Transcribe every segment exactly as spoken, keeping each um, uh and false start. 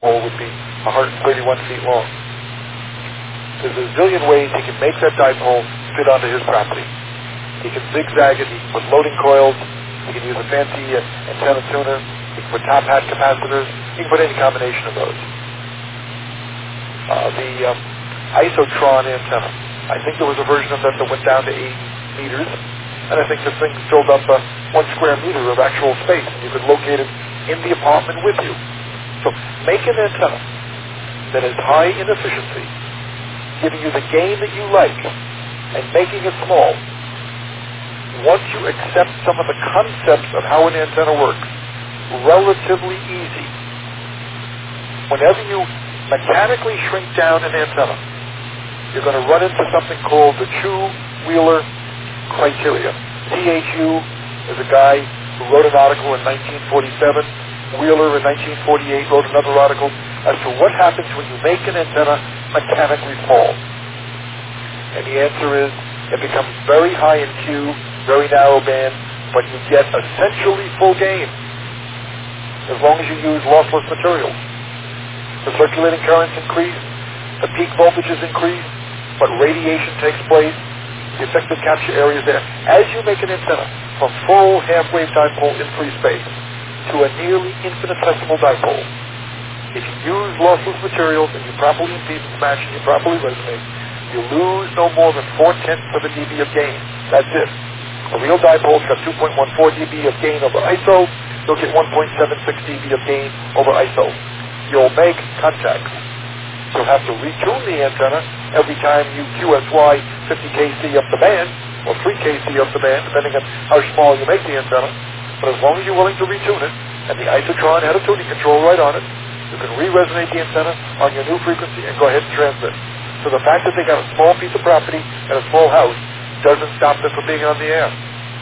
pole would be one hundred thirty-one feet long. There's a zillion ways he can make that dipole fit onto his property. He can zigzag it, he can put loading coils, he can use a fancy uh, antenna tuner, he can put top hat capacitors, he can put any combination of those. Uh, the um, Isotron antenna, I think there was a version of that that went down to eight meters, and I think this thing filled up uh, one square meter of actual space, and you could locate it in the apartment with you. So make an antenna that is high in efficiency, giving you the gain that you like, and making it small. Once you accept some of the concepts of how an antenna works, relatively easy. Whenever you mechanically shrink down an antenna, you're going to run into something called the Chu-Wheeler criteria. C H U is a guy who wrote an article in nineteen forty-seven. Wheeler in nineteen forty-eight wrote another article as to what happens when you make an antenna mechanically small. And the answer is it becomes very high in Q, very narrow band, but you get essentially full gain as long as you use lossless materials. The circulating currents increase, the peak voltages increase, but radiation takes place, the effective capture area is there. As you make an antenna from full half-wave dipole in free space to a nearly infinitesimal dipole, if you use lossless materials and you properly impedance match and you properly resonate, you lose no more than four-tenths of a dB of gain. That's it. A real dipole's got two point one four dB of gain over I S O. You'll get one point seven six dB of gain over I S O. You'll make contacts. You'll have to retune the antenna every time you Q S Y fifty K C up the band, or three K C up the band, depending on how small you make the antenna. But as long as you're willing to retune it, and the Isotron had a tuning control right on it, you can re-resonate the antenna on your new frequency and go ahead and transmit. So the fact that they got a small piece of property and a small house doesn't stop them from being on the air.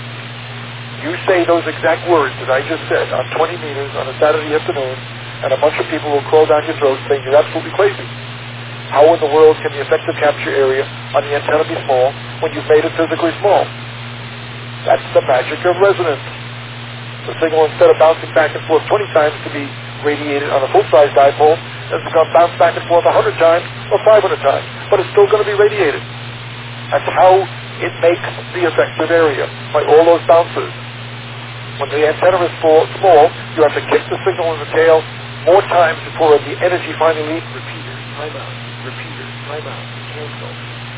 You say those exact words that I just said on twenty meters on a Saturday afternoon, and a bunch of people will crawl down your throat saying you're absolutely crazy. How in the world can the effective capture area on the antenna be small when you've made it physically small? That's the magic of resonance. The signal, instead of bouncing back and forth twenty times to be radiated on a full-size dipole, has become bounced back and forth one hundred times or five hundred times, but it's still going to be radiated. That's how it makes the effective area, by all those bounces. When the antenna is small, small, you have to kick the signal in the tail more times before the energy finally leaves. Repeater, time out, repeater, time out, cancel.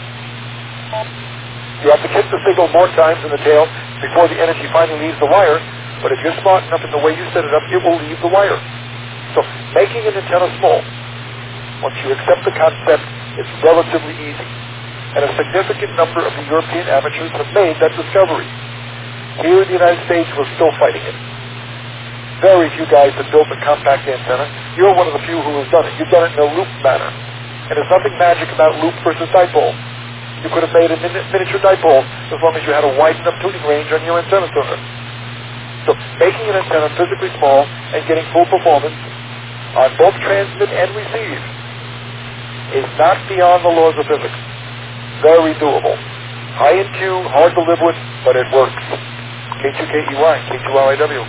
You have to kick the signal more times in the tail before the energy finally leaves the wire, but if you're smart enough in the way you set it up, it will leave the wire. So making an antenna small, once you accept the concept, is relatively easy. And a significant number of the European amateurs have made that discovery. Here in the United States, we're still fighting it. Very few guys have built a compact antenna. You're one of the few who has done it. You've done it in a loop manner. And there's nothing magic about loop versus dipole. You could have made a min- miniature dipole as long as you had a wide enough tuning range on your antenna tuner. So making an antenna physically small and getting full performance on both transmit and receive is not beyond the laws of physics. Very doable. High in Q, hard to live with, but it works. K two K E Y, K two R I W.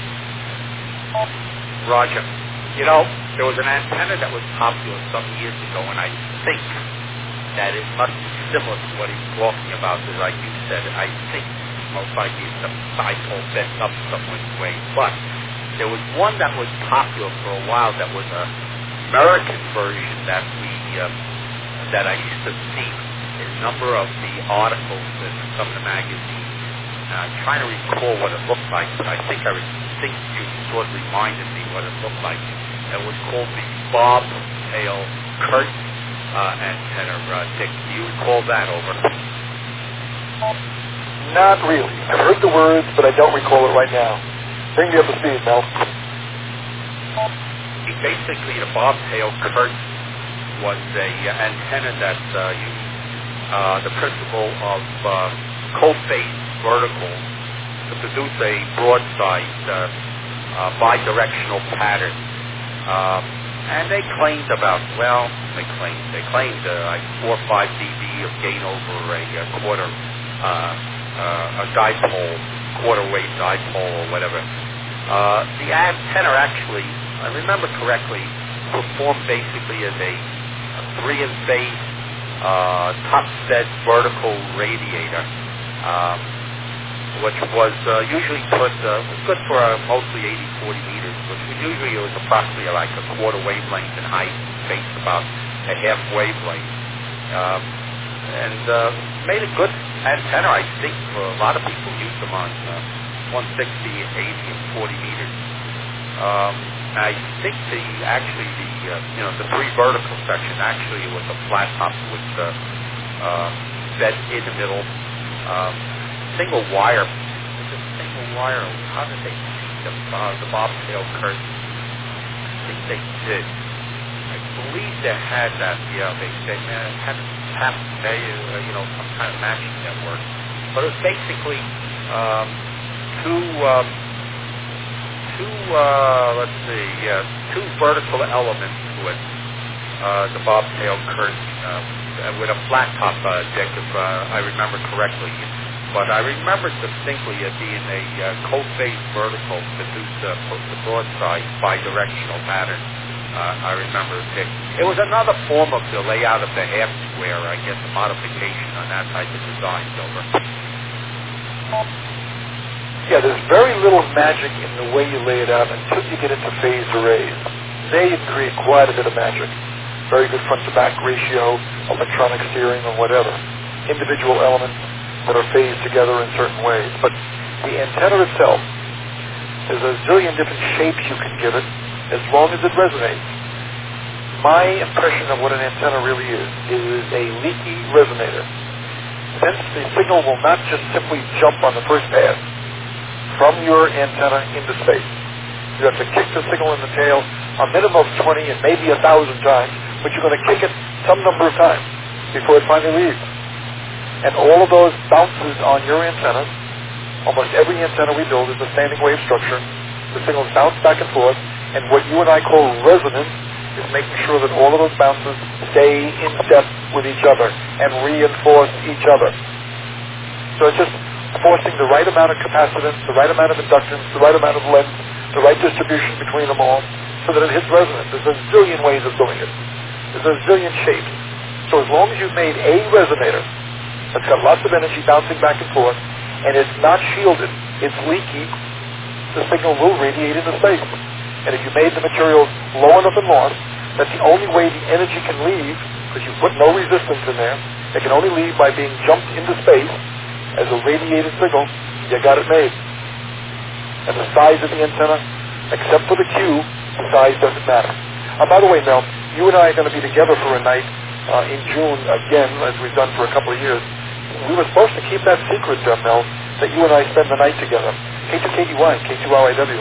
Roger. You know, there was an antenna that was popular some years ago, and I think that it must be similar to what he's talking about, as like you said. I think most likely it's a dipole bent up some way. But there was one that was popular for a while that was an American version that we uh, that I used to see in a number of the articles in some of the magazines. Uh, I'm trying to recall what it looked like, but I think I re- think you sort of reminded me what it looked like. It was called the bobtail Kurt uh, antenna. Uh, Dick, do you recall that? Over? Not really. I've heard the words, but I don't recall it right now. Bring me up to speed, Mel. Basically, the bobtail Kurt was a uh, antenna that uh, used uh, the principle of uh, co-phase verticals to produce a broadside uh, uh, bidirectional pattern. Um, and they claimed about, well, they claimed, they claimed uh, like four or five dB of gain over a, a quarter, uh, uh, a dipole, quarter wave dipole or whatever. Uh, the antenna actually, I remember correctly, performed basically as a, a three-in-phase, uh, top-fed vertical radiator, um, which was uh, usually put, uh, was good for uh, mostly eighty forty meters, which was usually it was approximately like a quarter wavelength in height, spaced about a half wavelength. Um, and uh, made a good antenna, I think, for a lot of people used them on uh, one sixty, eighty, and forty meters. Um, I think the actually the uh, you know the three vertical section actually was a flat top with uh, uh, bed in the middle, um, single wire. Was it single wire? How did they see the uh, the bobtail curtain? I think they did. I believe they had that. Yeah, they they had tap they uh, you know some kind of matching network, but it was basically um, two. Um, Two, uh, let's see, uh, two vertical elements to it, uh, the bobtail curtain, uh, with a flat top uh, deck, if uh, I remember correctly. But I remember distinctly it being a uh, co-phase vertical produced uh, the broadside bidirectional pattern. Uh, I remember it. It was another form of the layout of the half square, I guess, a modification on that type of design, Silver. Yeah, there's very little magic in the way you lay it out until you get into phased arrays. They create quite a bit of magic. Very good front-to-back ratio, electronic steering, or whatever. Individual elements that are phased together in certain ways. But the antenna itself, there's a zillion different shapes you can give it as long as it resonates. My impression of what an antenna really is, is a leaky resonator. Since the signal will not just simply jump on the first pass, from your antenna into space. You have to kick the signal in the tail a minimum of twenty and maybe a thousand times, but you're going to kick it some number of times before it finally leaves. And all of those bounces on your antenna, almost every antenna we build is a standing wave structure. The signals bounce back and forth, and what you and I call resonance is making sure that all of those bounces stay in step with each other and reinforce each other. So it's just forcing the right amount of capacitance, the right amount of inductance, the right amount of length, the right distribution between them all, so that it hits resonance. There's a zillion ways of doing it. There's a zillion shapes. So as long as you've made a resonator that's got lots of energy bouncing back and forth, and it's not shielded, it's leaky, the signal will radiate into space. And if you made the material low enough in loss, that the only way the energy can leave, because you put no resistance in there, it can only leave by being jumped into space, as a radiated signal, you got it made. And the size of the antenna, except for the Q, the size doesn't matter. Uh, by the way, Mel, you and I are going to be together for a night uh, in June again, as we've done for a couple of years. We were supposed to keep that secret, uh, Mel, that you and I spend the night together. K two K D Y, K two L I W.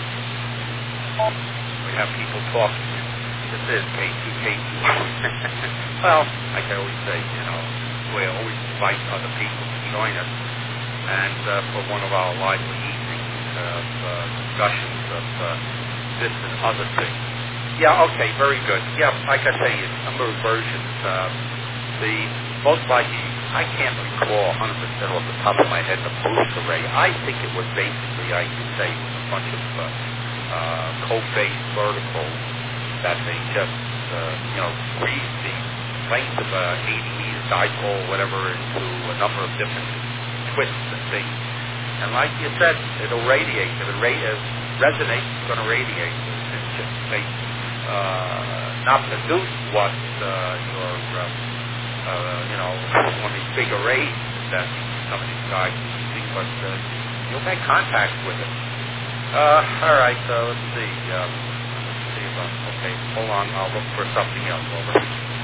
We have people talking. This is K two K D Y. Well, like I always say, you know, we always invite other people to join us, and uh, for one of our lively evenings of uh, discussions of uh, this and other things. Yeah, okay, very good. Yeah, like I say, a number of versions. Uh, the most likely, I can't recall one hundred percent off the top of my head the boost array. I think it was basically, I could say, it was a bunch of uh, uh, co-phase verticals that they just, uh, you know, squeezed the length of a eighty meter dipole, whatever, into a number of different twists and things. And like you said, it'll radiate. If it ra- uh, resonates, it's going to radiate. It's just they uh, not produce what uh, your, uh, uh, you know, one of these big arrays that some of these guys are using, but uh, you'll make contact with it. Uh, all right, so let's see. Uh, let's see if I'm, okay, hold on. I'll look for something else. Over.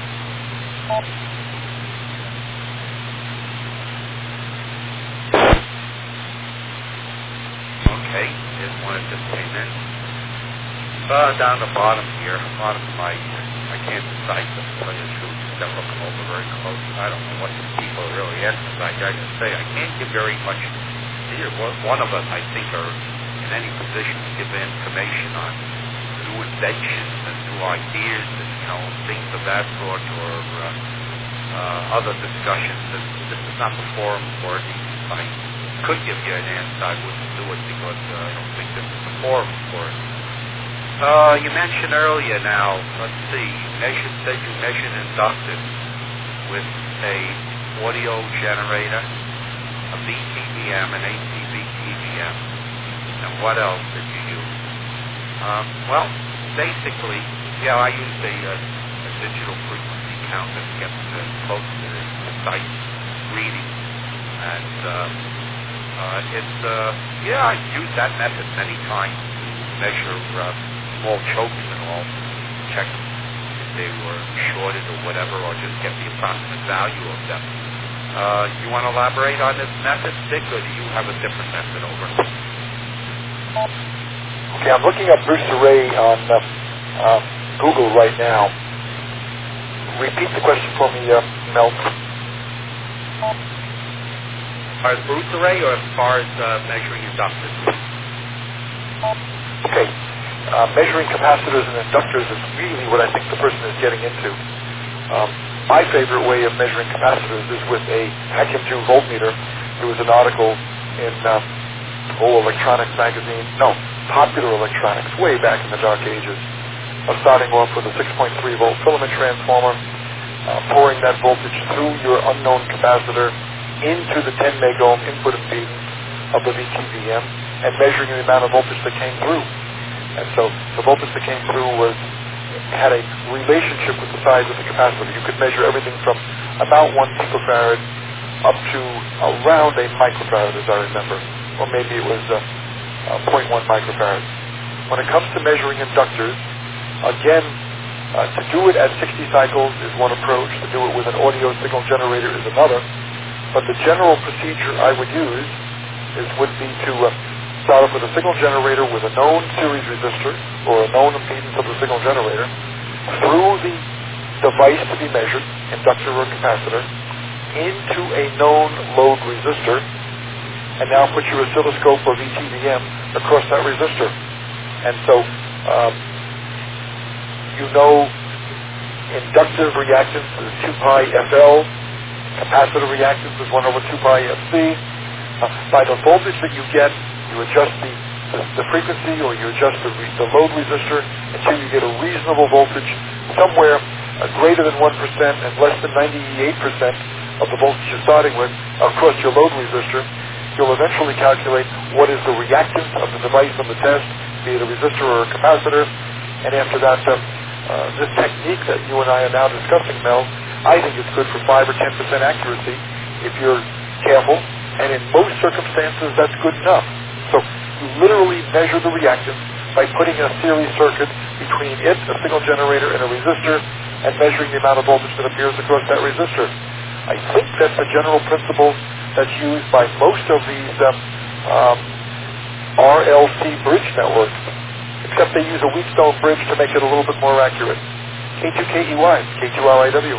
Okay, here's one that just came in. Uh, down the bottom here, bottom of my, I can't decide to tell you the truth. I'm looking over very close. I don't know what the people are really asking. Like I can say, I can't give very much. Either one of us, I think, are in any position to give information on new inventions and new ideas and, you know, things of that sort, or uh, uh, other discussions. And this is not the forum for it. I could give you an answer. I wouldn't do it because uh, I don't think this is the forum for it. Uh, you mentioned earlier now, let's see, measured, said you measured inductance with a audio generator, a V T V M, an A C V T V M, and what else did you use? Um, well, basically, yeah, I used a, a, a digital frequency counter to get uh, close to the precise reading, and uh, uh, it's, uh, yeah, I've used that method many times to measure uh, small chokes and all, check if they were shorted or whatever, or just get the approximate value of them. Uh, you want to elaborate on this method, Dick, or do you have a different method over? Okay, I'm looking up Bruce Array on uh, uh, Google right now. Repeat the question for me, uh, Mel. As far as Bruce Array or as far as uh, measuring inductance? Okay. Uh, measuring capacitors and inductors is really what I think the person is getting into. Um, my favorite way of measuring capacitors is with a Hakim two voltmeter. There was an article in uh, oh, Electronics magazine, no, Popular Electronics, way back in the dark ages, of starting off with a six point three volt filament transformer, uh, pouring that voltage through your unknown capacitor into the ten megohm input impedance of the V T V M and measuring the amount of voltage that came through. And so the voltage that came through was had a relationship with the size of the capacitor. You could measure everything from about one picofarad up to around a microfarad, as I remember, or maybe it was uh, uh, zero point one microfarad. When it comes to measuring inductors, again, uh, to do it at sixty cycles is one approach. To do it with an audio signal generator is another. But the general procedure I would use is would be to uh, start off with a signal generator with a known series resistor or a known impedance of the signal generator through the device to be measured, inductor or capacitor, into a known load resistor, and now put your oscilloscope or V T V M across that resistor. And so um, you know inductive reactance is two pi F L, capacitor reactance is one over two pi F C. Uh, by the voltage that you get, you adjust the, the, the frequency or you adjust the, re, the load resistor until you get a reasonable voltage somewhere uh, greater than one percent and less than ninety-eight percent of the voltage you're starting with across your load resistor. You'll eventually calculate what is the reactance of the device on the test, be it a resistor or a capacitor, and after that, uh, uh, this technique that you and I are now discussing, Mel, I think it's good for five or ten percent accuracy if you're careful, and in most circumstances, that's good enough. So you literally measure the reactance by putting a series circuit between it, a signal generator, and a resistor, and measuring the amount of voltage that appears across that resistor. I think that's a general principle that's used by most of these um, um, R L C bridge networks, except they use a Wheatstone bridge to make it a little bit more accurate. K two K E Y, K two L I W.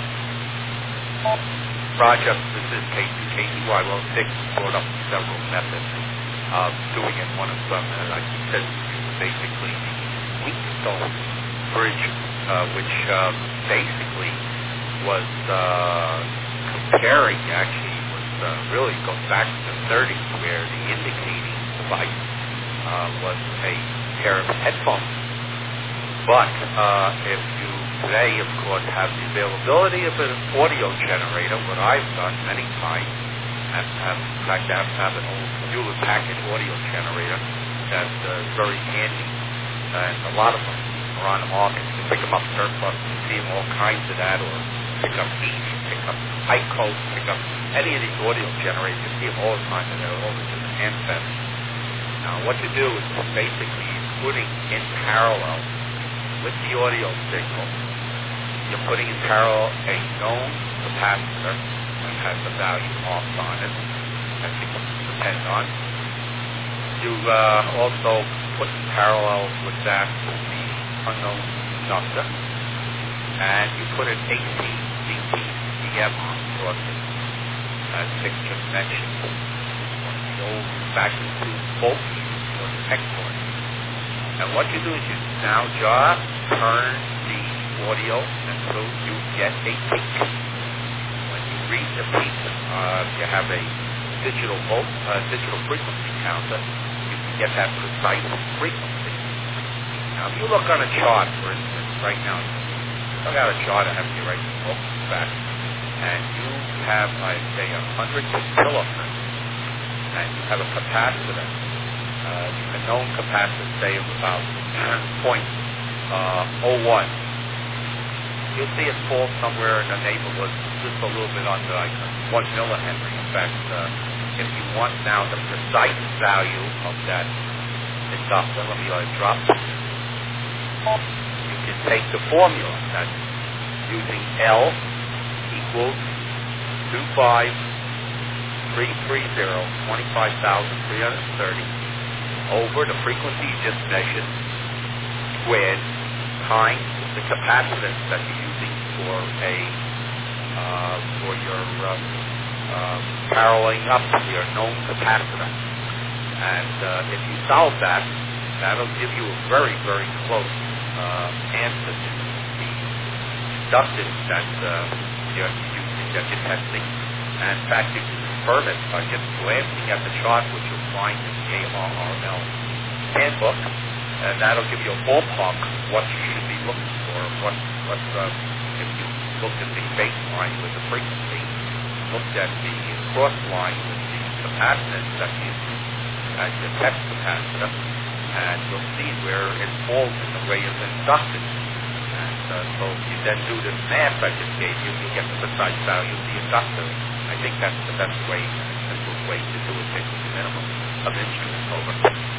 Roger, this is K two K E Y. Well, Dick brought up several methods of doing it. One of them, and like he said, basically the Wheatstone bridge, uh, which uh, basically was uh, comparing, actually, was uh, really goes back to the thirties, where the indicating device uh, was a pair of headphones. But uh, if you today, of course, have the availability of an audio generator, what I've done many times, and have, in fact, I have an old Hewlett Packard audio generator that uh, is very handy, and a lot of them are on the market. You can pick them up surplus, you see them all kinds of that, or pick up Beats, pick up Ico, pick up any of these audio generators. You see them all the time, and they're all the different handsets. Now, what you do is basically putting in parallel with the audio signal, you're putting in parallel a known capacitor that has a value off on it that you can depend on. You uh, also put in parallel with that the unknown inductor, and you put an A C V T V M on across it, as Dick just mentioned, one of the old vacuum tube voltmeters or the Hexport. And what you do is you now just turn the audio, and so you get a peak. When you read the peak, uh, if you have a digital volt, uh, digital frequency counter, you can get that precise frequency. Now, Now, if you look on a chart, for instance, right now, look at a chart I have here right now, back, and you have, I say, a hundred kiloohms, and you have a capacitor, uh, a known capacitor, say, of about point oh one. You'll see it fall somewhere in the neighborhood, just a little bit under like one millihenry. In fact, uh, if you want now the precise value of that inductor, let me let it drop. You can take the formula that's using L equals two five three three zero twenty-five thousand three hundred thirty over the frequency you just measured squared times the capacitance that you're using for a uh, for your uh, uh, paralleling up your known capacitor. And uh, if you solve that, that'll give you a very, very close uh, answer to the inductance that uh, you're using, that you're testing. And in fact, you can confirm it by just glancing at the chart, which you'll find in the A R R L handbook, and that'll give you a ballpark of what you should be looking for. What, what uh, if you looked at the baseline with the frequency, looked at the cross line with the capacitance that you as your test capacitor, and you'll see where it falls in the way of inductance. And uh, so if you then do this math I just gave you, you get the precise value of the inductor. I think that's the best way, simplest way to do it, take the minimum of instruments over.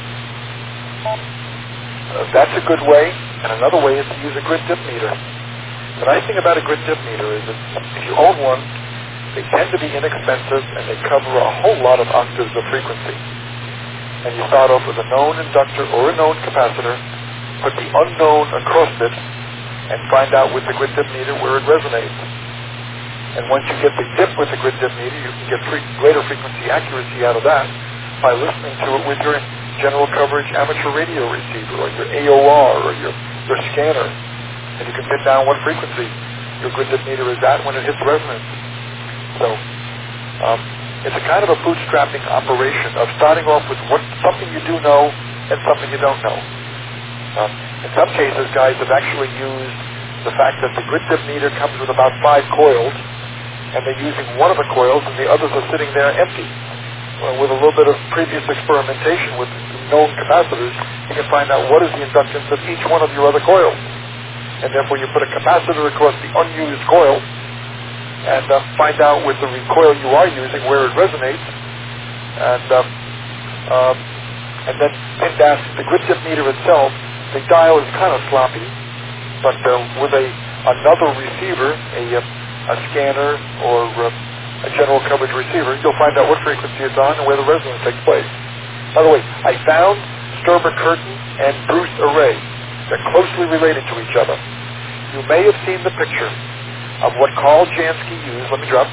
Uh, that's a good way, and another way is to use a grid dip meter. The nice thing about a grid dip meter is that if you own one, they tend to be inexpensive and they cover a whole lot of octaves of frequency. And you start off with a known inductor or a known capacitor, put the unknown across it, and find out with the grid dip meter where it resonates. And once you get the dip with the grid dip meter, you can get free, greater frequency accuracy out of that by listening to it with your general coverage amateur radio receiver or your A O R or your, your scanner. And you can pin down what frequency your grid dip meter is at when it hits resonance. So, um, it's a kind of a bootstrapping operation of starting off with what, something you do know and something you don't know. Um, in some cases, guys have actually used the fact that the grid dip meter comes with about five coils, and they're using one of the coils and the others are sitting there empty. Well, with a little bit of previous experimentation with known capacitors, you can find out what is the inductance of each one of your other coils. And therefore you put a capacitor across the unused coil and uh, find out with the coil you are using where it resonates, and um, um, and then pin down the grid dip meter itself. The dial is kind of sloppy, but uh, with a another receiver, a, a scanner or uh, a general coverage receiver, you'll find out what frequency it's on and where the resonance takes place. By the way, I found Sturber-Curtin and Bruce Array. They're closely related to each other. You may have seen the picture of what Carl Jansky used. Let me drop.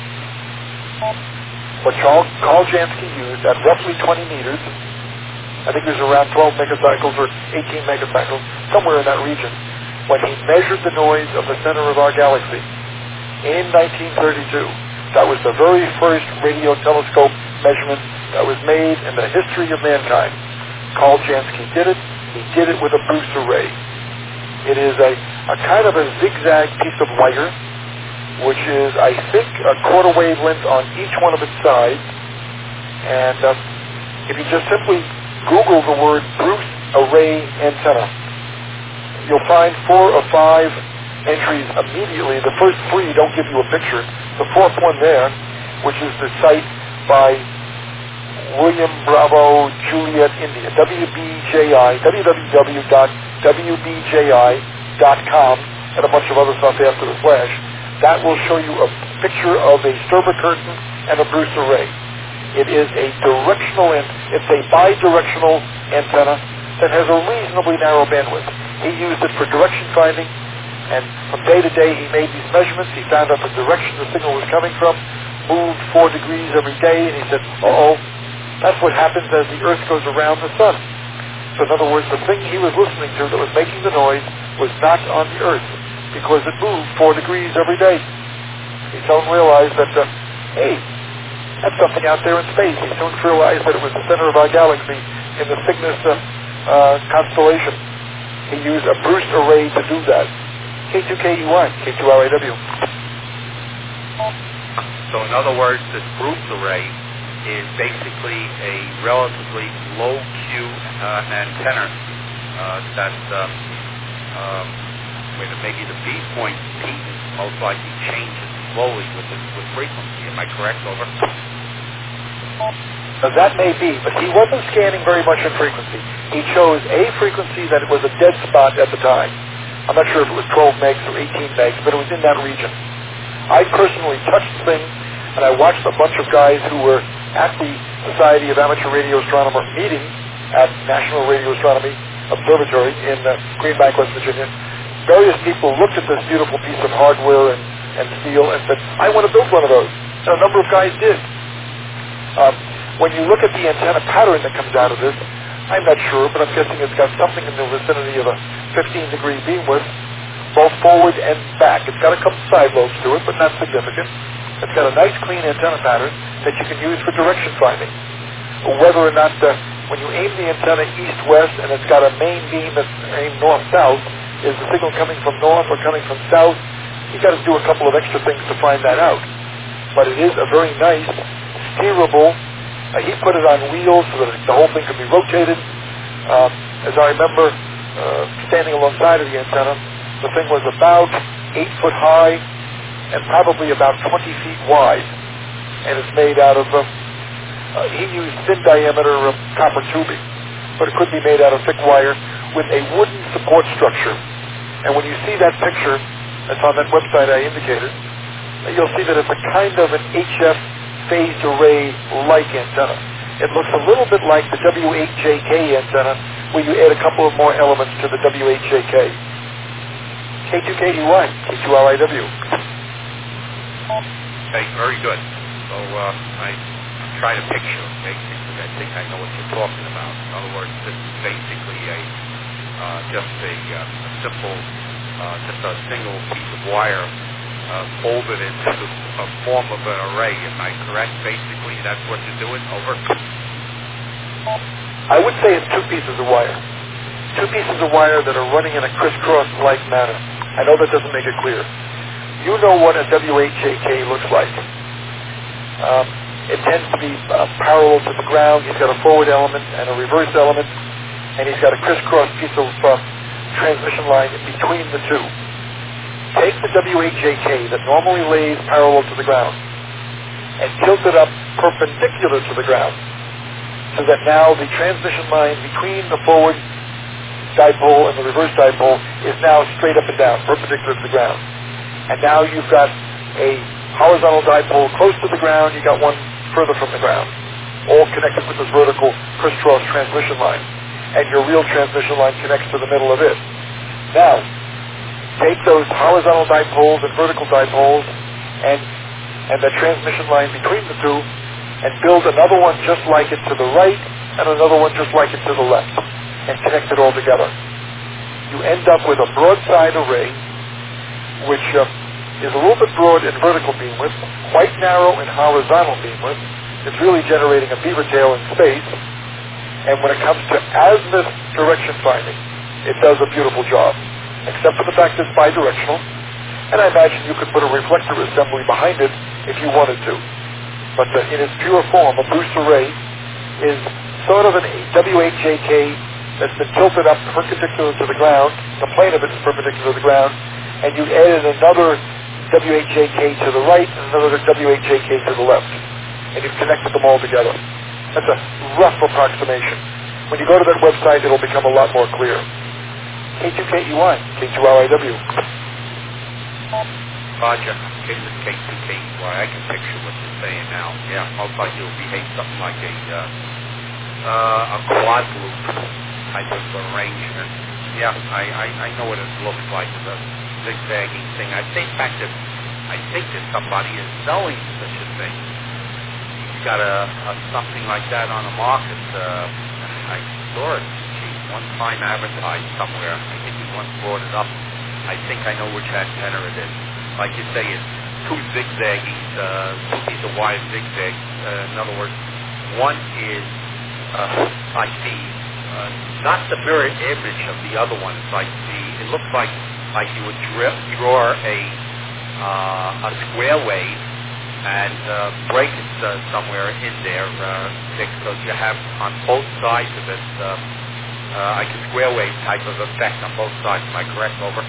What Carl, Carl Jansky used at roughly twenty meters. I think it was around twelve megacycles or eighteen megacycles, somewhere in that region, when he measured the noise of the center of our galaxy in nineteen thirty-two. That was the very first radio telescope measurement that was made in the history of mankind. Carl Jansky did it. He did it with a Bruce Array. It is a, a kind of a zigzag piece of wire, which is, I think, a quarter wavelength on each one of its sides. And um, if you just simply Google the word Bruce Array antenna, you'll find four or five entries immediately. The first three don't give you a picture. The fourth one there, which is the site by William Bravo Juliet India, W B J I, w w w dot w b j i dot com, and a bunch of other stuff after the flash. That will show you a picture of a Sturber-Curtin and a Bruce Array. It is a directional, it's a bidirectional antenna that has a reasonably narrow bandwidth. He used it for direction finding, and from day to day he made these measurements. He found out the direction the signal was coming from, moved four degrees every day, and he said, uh-oh, that's what happens as the Earth goes around the sun. So in other words, the thing he was listening to that was making the noise was not on the Earth because it moved four degrees every day. He soon realized that, uh, hey, that's something out there in space. He soon realized that it was the center of our galaxy in the Cygnus uh, uh, constellation. He used a burst array to do that. K two K E Y, K two R I W. So in other words, this Bruce array is basically a relatively low Q uh, antenna uh, that um, um, with maybe the beat point impedance most likely changes slowly with the, with frequency. Am I correct? Over. Now that may be, but he wasn't scanning very much in frequency. He chose a frequency that was a dead spot at the time. I'm not sure if it was twelve megs or eighteen megs, but it was in that region. I personally touched the thing, and I watched a bunch of guys who were at the Society of Amateur Radio Astronomer meeting at National Radio Astronomy Observatory in uh, Greenbank, West Virginia. Various people looked at this beautiful piece of hardware and, and steel and said, I want to build one of those. And a number of guys did. Um, when you look at the antenna pattern that comes out of this, I'm not sure, but I'm guessing it's got something in the vicinity of a fifteen degree beam width, both forward and back. It's got a couple side lobes to it, but not significant. It's got a nice clean antenna pattern that you can use for direction finding. Whether or not uh, when you aim the antenna east-west and it's got a main beam that's aimed north-south, is the signal coming from north or coming from south? You've got to do a couple of extra things to find that out. But it is a very nice, steerable. Uh, he put it on wheels so that the whole thing could be rotated. Um, as I remember uh, standing alongside of the antenna, the thing was about eight foot high and probably about twenty feet wide. And it's made out of, uh, uh, he used thin diameter uh, copper tubing, but it could be made out of thick wire with a wooden support structure. And when you see that picture that's on that website I indicated, you'll see that it's a kind of an H F phased array-like antenna. It looks a little bit like the W eight J K antenna, where you add a couple of more elements to the W eight J K. K two K E Y, K two R I W. Okay, very good. So uh, I try to picture, basically, I think I know what you're talking about. In other words, this is basically a uh, just a, uh, a simple, uh, just a single piece of wire Uh, folded into the a form of an array. Am I correct? Basically, that's what you're doing. Over. I would say it's two pieces of wire. Two pieces of wire that are running in a crisscross-like manner. I know that doesn't make it clear. You know what a W eight J K looks like. Um, it tends to be uh, parallel to the ground. He's got a forward element and a reverse element, and he's got a crisscross piece of uh, transmission line in between the two. Take the W eight J K that normally lays parallel to the ground and tilt it up perpendicular to the ground so that now the transmission line between the forward dipole and the reverse dipole is now straight up and down, perpendicular to the ground. And now you've got a horizontal dipole close to the ground, you've got one further from the ground, all connected with this vertical crisscross transmission line. And your real transmission line connects to the middle of it. Now, take those horizontal dipoles and vertical dipoles and and the transmission line between the two and build another one just like it to the right and another one just like it to the left and connect it all together. You end up with a broadside array which uh, is a little bit broad in vertical beam width, quite narrow in horizontal beam width. It's really generating a beaver tail in space, and when it comes to azimuth direction finding, it does a beautiful job. Except for the fact it's bidirectional, and I imagine you could put a reflector assembly behind it if you wanted to. But uh, in its pure form, a boost array is sort of a W eight J K that's been tilted up perpendicular to the ground. The plane of it is perpendicular to the ground, and you added another W eight J K to the right and another W eight J K to the left, and you've connected them all together. That's a rough approximation. When you go to that website, it'll become a lot more clear. K two K E Y, K two R I W. Roger. K two K E Y. I can picture what you're saying now. Yeah, most likely it'll behave something like a uh, uh, a quad loop type of arrangement. Yeah, I, I, I know what it looks like. The zigzagging thing. I think, in fact, that I think that somebody is selling such a thing. He's got a, a something like that on the market. Uh, I saw it. One time advertised somewhere. I think we once brought it up. I think I know which antenna it is. Like you say, it's two zigzagging, uh, two pieces of wire zigzag. Uh, in other words, one is uh, high speed, uh, not the mirror image of the other one. It's like the, it looks like like you would dra- draw a uh, a square wave and uh, break it uh, somewhere in there, uh, because you have on both sides of it uh, uh, like a square wave type of effect on both sides. Am I correct? Over.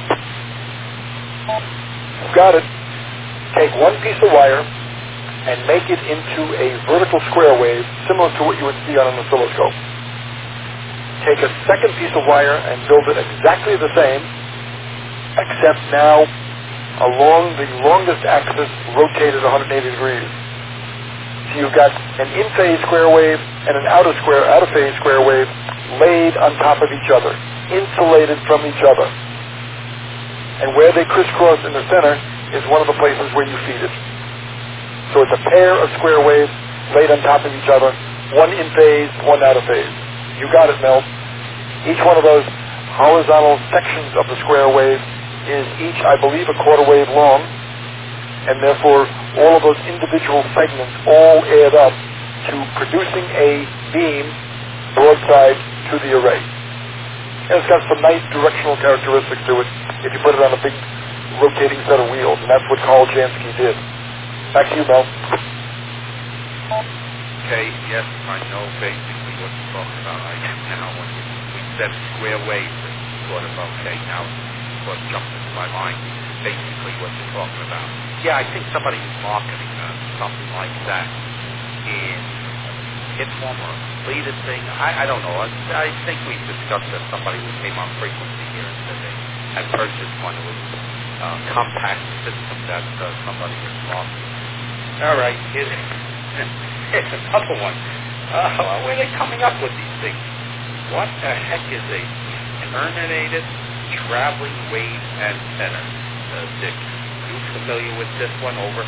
Got it. Take one piece of wire and make it into a vertical square wave similar to what you would see on an oscilloscope. Take a second piece of wire and build it exactly the same, except now along the longest axis rotated one hundred eighty degrees. So you've got an in-phase square wave and an outer square, out-of-phase square wave laid on top of each other, insulated from each other. And where they crisscross in the center is one of the places where you feed it. So it's a pair of square waves laid on top of each other, one in phase, one out of phase. You got it, Mel. Each one of those horizontal sections of the square wave is each, I believe, a quarter wave long, and therefore all of those individual segments all add up to producing a beam broadside to the array. And it's got some nice directional characteristics to it if you put it on a big rotating set of wheels, and that's what Karl Jansky did. Back to you, Mel. Okay, yes, I know basically what you're talking about. I now, when we said square waves, it's sort of okay, now it's what jumped into my mind, basically what you're talking about. Yeah, I think somebody was marketing uh, something like that in Hitform or Leader thing. I, I don't know. I, I think we've discussed that somebody who came on frequency here and said they had purchased one of those uh, compact system that uh, somebody was marketing. All right, here's, here's another one. Uh, where are they coming up with these things? What the heck is a terminated traveling wave antenna? Uh, Dick, you familiar with this one? Over.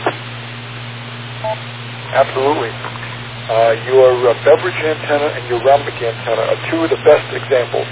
Absolutely. Uh, your uh, Beveridge antenna and your rhombic antenna are two of the best examples.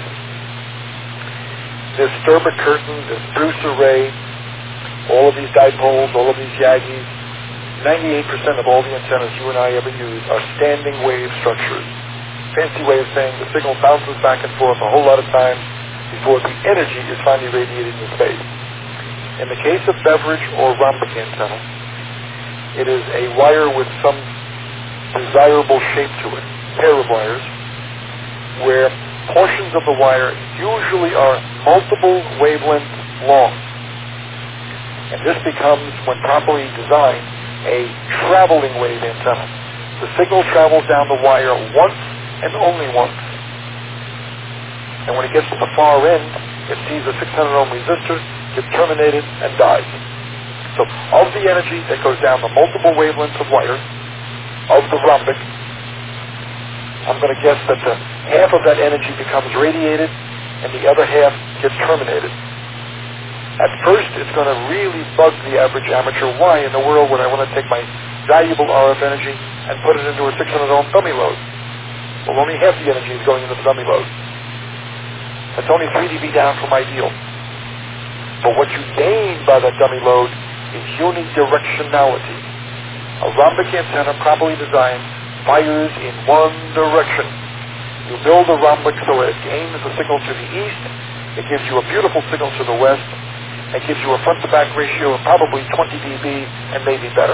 This Sturber curtain, this Bruce array, all of these dipoles, all of these Yagis, ninety-eight percent of all the antennas you and I ever use are standing wave structures. Fancy way of saying the signal bounces back and forth a whole lot of times before the energy is finally radiated into space. In the case of Beveridge or rhombic antenna, it is a wire with some desirable shape to it, pair of wires, where portions of the wire usually are multiple wavelengths long. And this becomes, when properly designed, a traveling wave antenna. The signal travels down the wire once and only once. And when it gets to the far end, it sees a six hundred ohm resistor, gets terminated, and dies. So of the energy that goes down the multiple wavelengths of wire, of the rhombic, I'm going to guess that the half of that energy becomes radiated and the other half gets terminated. At first, it's going to really bug the average amateur. Why in the world would I want to take my valuable R F energy and put it into a six hundred ohm dummy load? Well, only half the energy is going into the dummy load. That's only three D B down from ideal. But what you gain by that dummy load is unidirectionality. A rhombic antenna properly designed fires in one direction. You build a rhombic so it aims the signal to the east. It gives you a beautiful signal to the west. It gives you a front-to-back ratio of probably twenty D B and maybe better.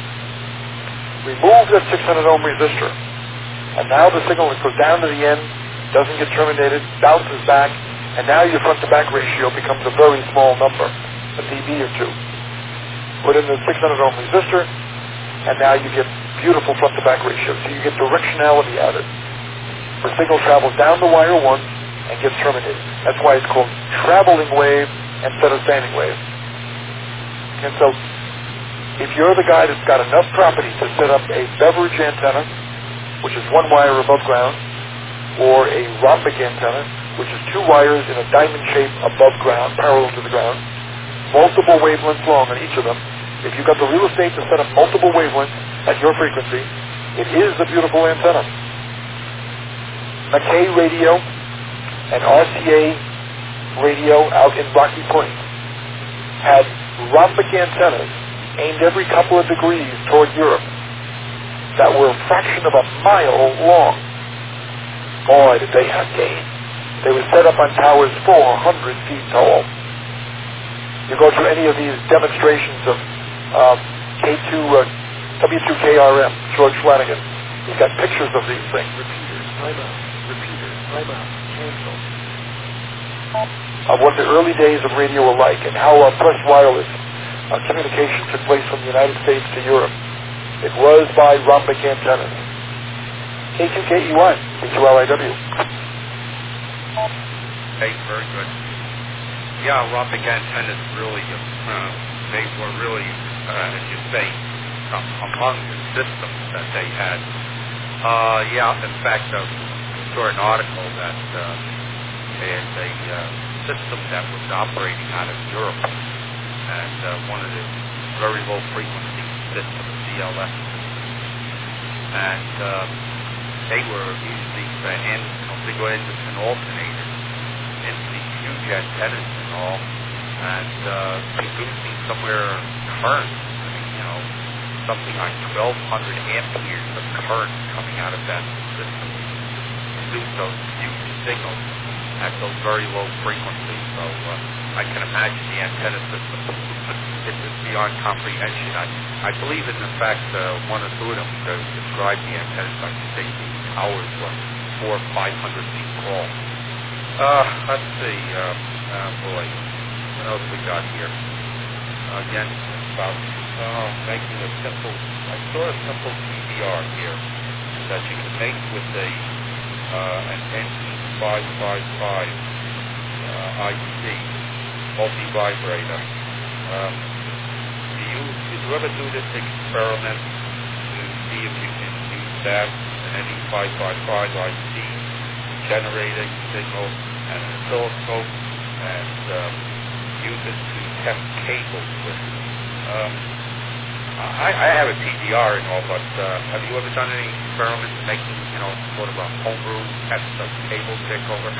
Remove that six hundred ohm resistor, and now the signal that goes down to the end doesn't get terminated, bounces back, and now your front-to-back ratio becomes a very small number, a dB or two. Put in the six hundred ohm resistor, and now you get beautiful front-to-back ratio. So you get directionality added. The signal travels down the wire once and gets terminated. That's why it's called traveling wave instead of standing wave. And so, if you're the guy that's got enough property to set up a Beveridge antenna, which is one wire above ground, or a rhombic antenna, which is two wires in a diamond shape above ground, parallel to the ground, multiple wavelengths long on each of them, if you've got the real estate to set up multiple wavelengths at your frequency, it is a beautiful antenna. McKay Radio and R C A Radio out in Rocky Point had rhombic antennas aimed every couple of degrees toward Europe that were a fraction of a mile long. boy, did they have gain. They were set up on towers four hundred feet tall. You go through any of these demonstrations of um, K two, uh, W two K R M, George Flanagan. He's got pictures of these things. Repeaters, time out. Repeaters, time out. Cancel. Of what the early days of radio were like and how uh, press wireless uh, communication took place from the United States to Europe. It was by rhombic antennas. K two K E Y, K two L I W. Hey, very good. Yeah, rhombic antennas really, uh, they were really, uh, as you say, um, among the systems that they had. Uh, yeah, in fact, uh, I saw an article that uh, there's a uh, system that was operating out of Europe, and uh, one of the very low frequency systems, D L S systems, and uh, they were using these uh, and big Anderson alternators into these huge antennas and all, and uh, producing somewhere current, I mean, you know, something like twelve hundred amperes of current coming out of that system to produce those huge signals at those very low frequencies. So uh, I can imagine the antenna system. It's just beyond comprehension. I, I believe in the fact uh, one or two of them uh, described the antennas like they the towers were four or five hundred feet tall. Uh, let's see. Uh, uh, boy, what else we got here? Again, about uh, making a simple. I saw a simple T D R here that you can make with a uh, an N T five five five uh, I C multi-vibrator. Um, do you did you ever do this experiment to see if you can use that an N T five five five I C generate a signal and an oscilloscope and um, use it to test cables with? Um, I, I have a T D R and all, but uh, have you ever done any experiments making, you know, sort of a homebrew test of cable stick over?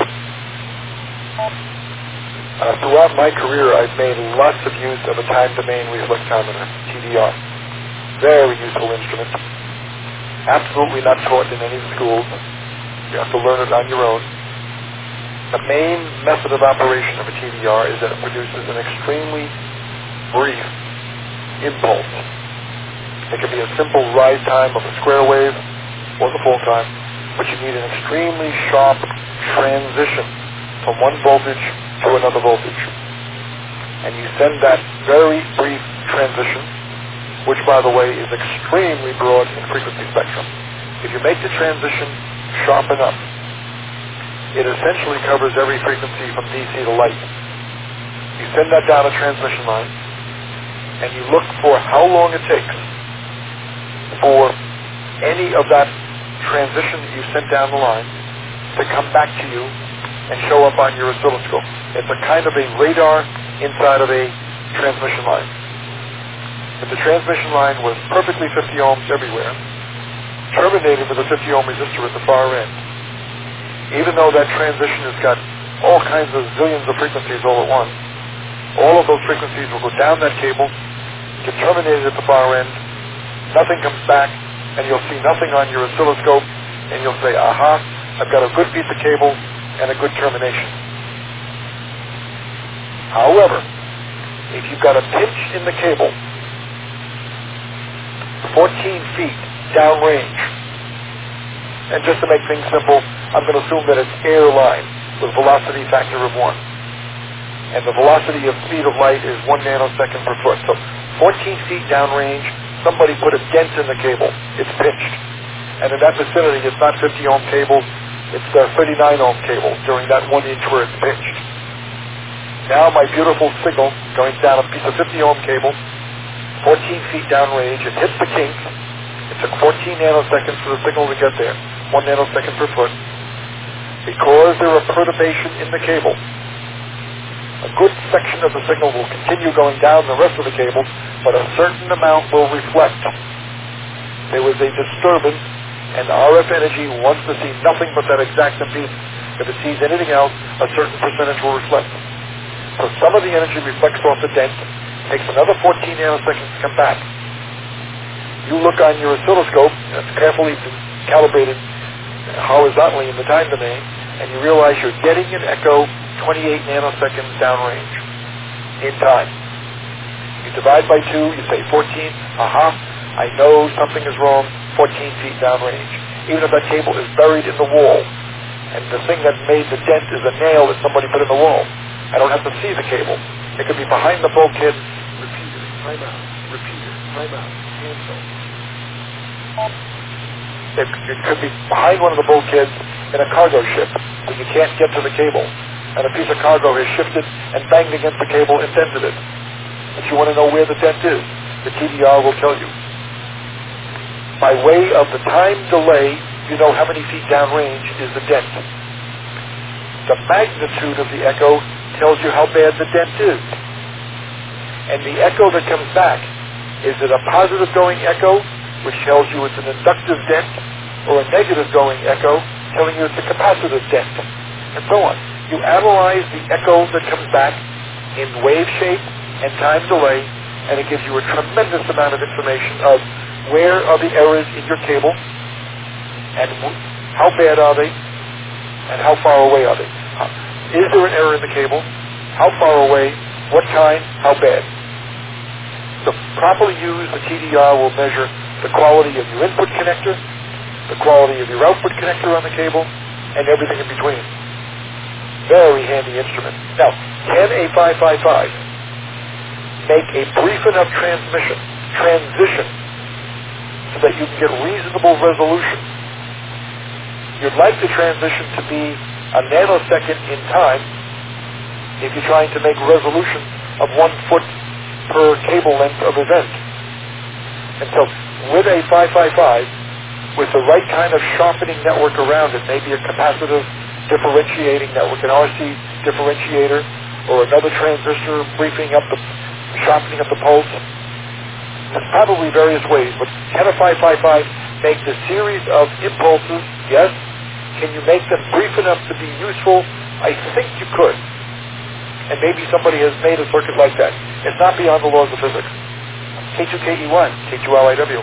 Uh, throughout my career, I've made lots of use of a time domain reflectometer, T D R. Very useful instrument. Absolutely not taught in any schools. You have to learn it on your own. The main method of operation of a T D R is that it produces an extremely brief impulse. It can be a simple ride time of a square wave or the full time, but you need an extremely sharp transition from one voltage to another voltage. And you send that very brief transition, which, by the way, is extremely broad in frequency spectrum. If you make the transition sharp enough, it essentially covers every frequency from D C to light. You send that down a transmission line, and you look for how long it takes for any of that transition that you sent down the line to come back to you and show up on your oscilloscope. It's a kind of a radar inside of a transmission line. If the transmission line was perfectly fifty ohms everywhere, terminated with a fifty ohm resistor at the far end, even though that transition has got all kinds of zillions of frequencies all at once, all of those frequencies will go down that cable, get terminated at the far end, nothing comes back, and you'll see nothing on your oscilloscope, and you'll say, aha, I've got a good piece of cable and a good termination. However, if you've got a pinch in the cable, fourteen feet downrange, and just to make things simple, I'm going to assume that it's air line with velocity factor of one. And the velocity of speed of light is one nanosecond per foot. So fourteen feet downrange, somebody put a dent in the cable. It's pinched. And in that vicinity, it's not fifty ohm cable, it's the thirty-nine ohm cable during that one inch where it's pinched. Now my beautiful signal going down a piece of fifty ohm cable, fourteen feet downrange, it hits the kink. It took fourteen nanoseconds for the signal to get there, one nanosecond per foot. Because there are perturbation in the cable, a good section of the signal will continue going down the rest of the cable, but a certain amount will reflect. There was a disturbance, and R F energy wants to see nothing but that exact impedance. If it sees anything else, a certain percentage will reflect. So some of the energy reflects off the dent, takes another fourteen nanoseconds to come back. You look on your oscilloscope, and it's carefully calibrated horizontally in the time domain, and you realize you're getting an echo twenty-eight nanoseconds downrange in time. You divide by two, you say fourteen, aha, I know something is wrong, fourteen feet downrange. Even if that cable is buried in the wall, and the thing that made the dent is a nail that somebody put in the wall, I don't have to see the cable. It could be behind the bulkhead. Repeater, time out, repeater, time out, cancel. It, it could be behind one of the bulkheads in a cargo ship that you can't get to the cable, and a piece of cargo has shifted and banged against the cable and dented it. If you want to know where the dent is, the T D R will tell you. By way of the time delay, you know how many feet downrange is the dent. The magnitude of the echo tells you how bad the dent is. And the echo that comes back, is it a positive going echo, which tells you it's an inductive dent, or a negative going echo, telling you it's a capacitive dent, and so on. You analyze the echo that comes back in wave shape and time delay, and it gives you a tremendous amount of information of where are the errors in your cable, and w- how bad are they, and how far away are they. Uh, is there an error in the cable? How far away? What kind? How bad? So properly used, the T D R will measure the quality of your input connector, the quality of your output connector on the cable, and everything in between. Very handy instrument. Now, can a five five five make a brief enough transmission, transition, so that you can get reasonable resolution? You'd like the transition to be a nanosecond in time if you're trying to make resolution of one foot per cable length of event. And so with a five five five, with the right kind of sharpening network around it, maybe a capacitive differentiating network, an R C differentiator, or another transistor briefing up the, sharpening up the pulse, there's probably various ways, but can a five five five make the series of impulses? Yes. Can you make them brief enough to be useful? I think you could. And maybe somebody has made a circuit like that. It's not beyond the laws of physics. K two K E one, K two L I W.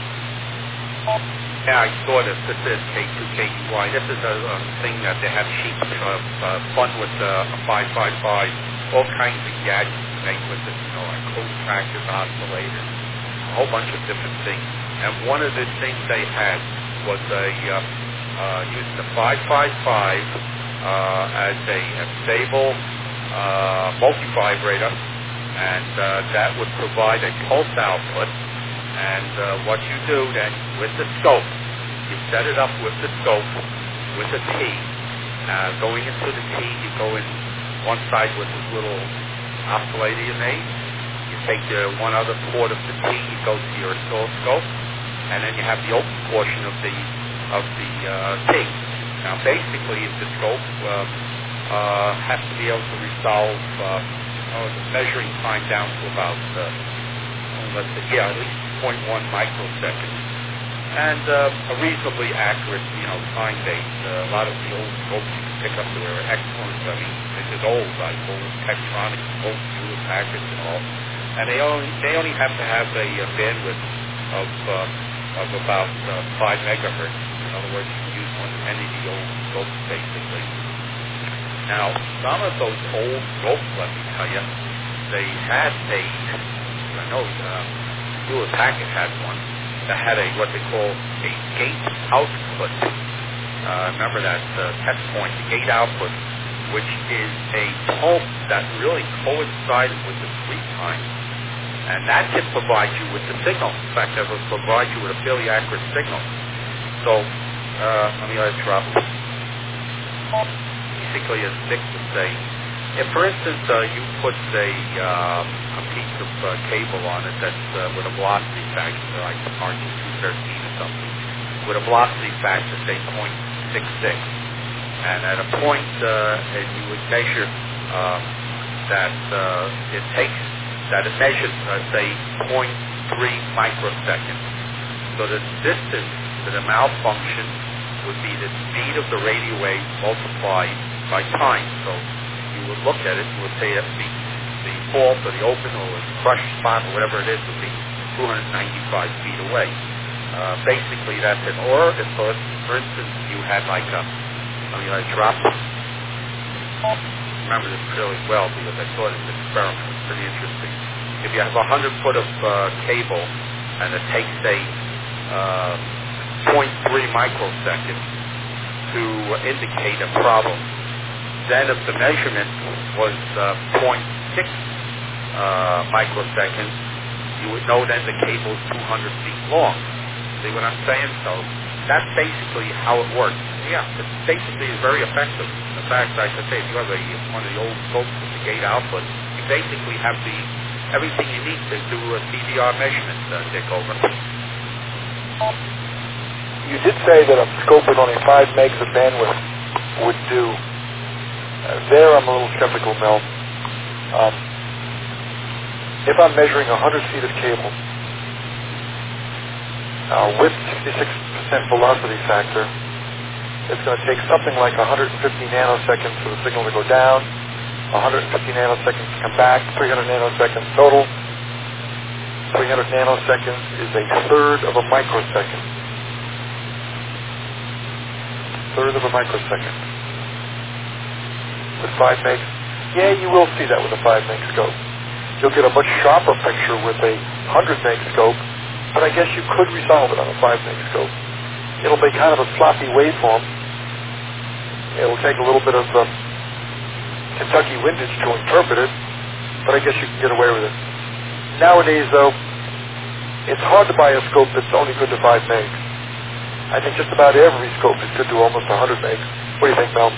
Yeah, I saw this. This is K two K E Y. This is a, a thing that they have cheap uh, uh, fun with uh, a five five five. All kinds of gadgets to make with it, you know, like code trackers, oscillators, a whole bunch of different things. And one of the things they had was a uh, uh, using the five five five uh, as a, a stable uh, multi-vibrator, and uh, that would provide a pulse output. And uh, what you do then with the scope, you set it up with the scope, with the T. Uh, going into the T, you go in one side with this little oscillator you made. You take the one other port of the T, you go to your oscilloscope, and then you have the open portion of the of the uh, T. Now, basically, the scope uh, uh, has to be able to resolve uh, oh, the measuring time down to about, uh, let's say, yeah, at least zero point one microseconds, and uh, a reasonably accurate, you know, time base. Uh, a lot of the old scopes you can pick up that were excellent. I mean, this is old, like old Tektronix, old Hewlett Packards and all, and they only they only have to have a, a bandwidth of uh, of about uh, five megahertz. In other words, you can use one any of the old scopes basically. Now, some of those old scopes, let me tell you, they had a, I know. Uh, Hewlett Packard had one that had a what they call a gate output. Uh, remember that uh, test point, the gate output, which is a tone that really coincided with the sleep time, and that can provide you with the signal. In fact, that will provide you with a fairly accurate signal. So uh, let me interrupt. Basically, as Dick was saying, if, for instance, uh, you put a, um, a piece of uh, cable on it that's uh, with a velocity factor, like R Q two thirteen or something, with a velocity factor, say zero point six six, and at a point, uh, and you would measure uh, that uh, it takes, that it measures, uh, say, zero point three microseconds. So the distance to the malfunction would be the speed of the radio wave multiplied by time. So you would look at it, you would say that the, the fault or the open or the crushed spot or whatever it is would be two hundred ninety-five feet away. Uh, basically, that's it. Or if, for for instance, you had like a, I mean, I dropped, I remember this really well because I saw this experiment. It was pretty interesting. If you have a hundred foot of uh, cable and it takes a uh, zero point three microsecond to indicate a problem, then if the measurement was uh, zero point six uh, microseconds, you would know then the cable is two hundred feet long. See what I'm saying? So that's basically how it works. Yeah, it basically is very effective. In fact, like I say, if you have a, one of the old scopes with the gate output, you basically have the everything you need to do a C D R measurement, uh, Dick, over. You did say that a scope with only five megs of bandwidth would do. Uh, there I'm a little skeptical, Mel. Um, if I'm measuring one hundred feet of cable uh, with sixty-six percent velocity factor, it's going to take something like one hundred fifty nanoseconds for the signal to go down, one hundred fifty nanoseconds to come back, three hundred nanoseconds total. three hundred nanoseconds is a third of a microsecond. Third of a microsecond. With five megs, yeah, you will see that with a five meg scope. You'll get a much sharper picture with a one hundred meg scope, but I guess you could resolve it on a five meg scope. It'll be kind of a sloppy waveform. It'll take a little bit of uh, Kentucky windage to interpret it, but I guess you can get away with it. Nowadays, though, it's hard to buy a scope that's only good to five megs. I think just about every scope is good to almost one hundred megs. What do you think, Mel?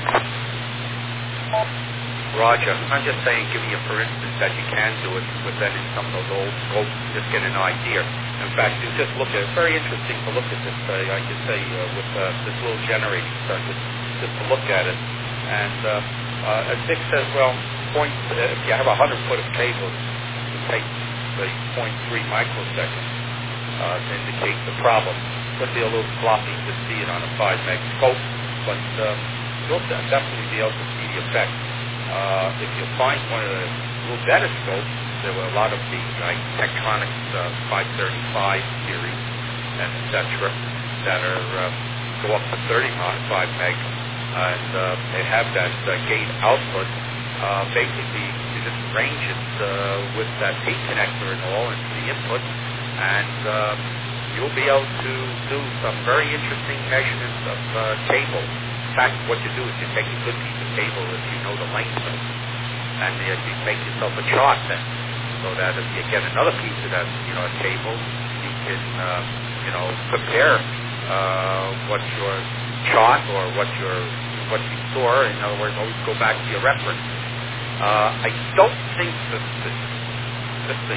Roger. I'm just saying, giving you, for instance, that you can do it with then in some of those old scopes, just get an idea. In fact, you just look at it. It's very interesting to look at this, uh, I can say, uh, with uh, this little generating circuit, just to look at it. And uh, uh, as Dick says, well, point, uh, if you have a hundred foot of cable, you take the zero point three microseconds uh, to indicate the problem. It's going to be a little sloppy to see it on a five meg scope, but uh, you'll definitely be able to see the effect. Uh, if you find one of the little better scopes, there were a lot of the like Tektronix uh, five thirty-five series and et cetera that are uh, go up to thirty-five meg, and uh, they have that uh, gate output. Uh, basically, you just range it uh, with that T connector and all into the input, and uh, you'll be able to do some very interesting measurements of uh, cable. In fact, what you do is you take a good piece of cable if you know the length of it, and uh, you make yourself a chart then, so that if you get another piece of that, you know, cable, you can, uh, you know, compare uh, what your chart or what your what you saw. In other words, always go back to your reference. Uh, I don't think that this, this thing.